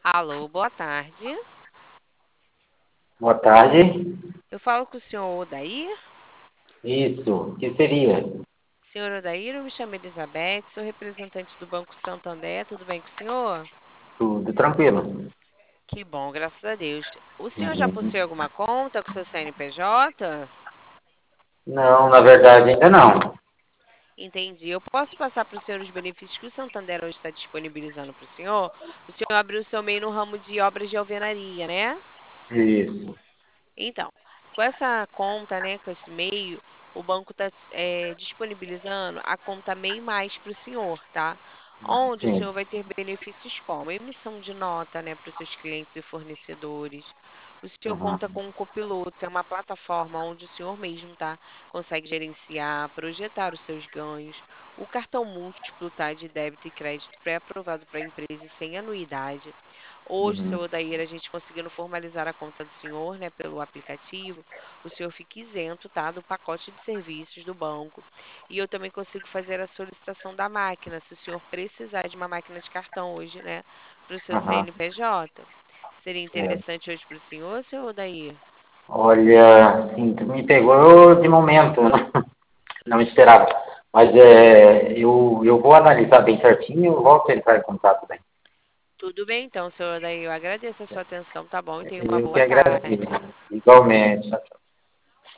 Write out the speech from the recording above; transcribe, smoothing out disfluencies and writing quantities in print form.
Alô, boa tarde. Boa tarde. Eu falo com o senhor Odair. Isso, o que seria? Senhor Odair, eu me chamo Elizabeth, sou representante do Banco Santander. Tudo bem com o senhor? Tudo tranquilo. Que bom, graças a Deus. O senhor já Uhum. possui alguma conta com seu CNPJ? Não, na verdade ainda não. Entendi. Eu posso passar para o senhor os benefícios que o Santander hoje está disponibilizando para o senhor? O senhor abriu seu MEI no ramo de obras de alvenaria, né? Isso. Então, com essa conta, né, com esse meio, o banco está disponibilizando a conta MEI Mais para o senhor, tá? Onde o Sim. senhor vai ter benefícios como emissão de nota, né, para os seus clientes e fornecedores. O senhor conta Uhum. com um copiloto, é uma plataforma onde o senhor mesmo, tá, consegue gerenciar, projetar os seus ganhos. O cartão múltiplo, tá, de débito e crédito pré-aprovado para a empresa e sem anuidade. Hoje, seu Uhum. Odair, a gente conseguindo formalizar a conta do senhor, né, pelo aplicativo, o senhor fica isento, tá, do pacote de serviços do banco. E eu também consigo fazer a solicitação da máquina, se o senhor precisar de uma máquina de cartão hoje, né, para o seu Uhum. CNPJ. Seria É. interessante hoje para o senhor, seu Odair? Olha, sim, tu me pegou de momento, né? Não esperava. Mas eu vou analisar bem certinho e eu volto a entrar em contato bem. Tudo bem, então, senhor Odair. Eu agradeço a sua atenção, tá bom? E tenha uma Eu que boa agradeço. tarde. Igualmente. Tchau, tchau.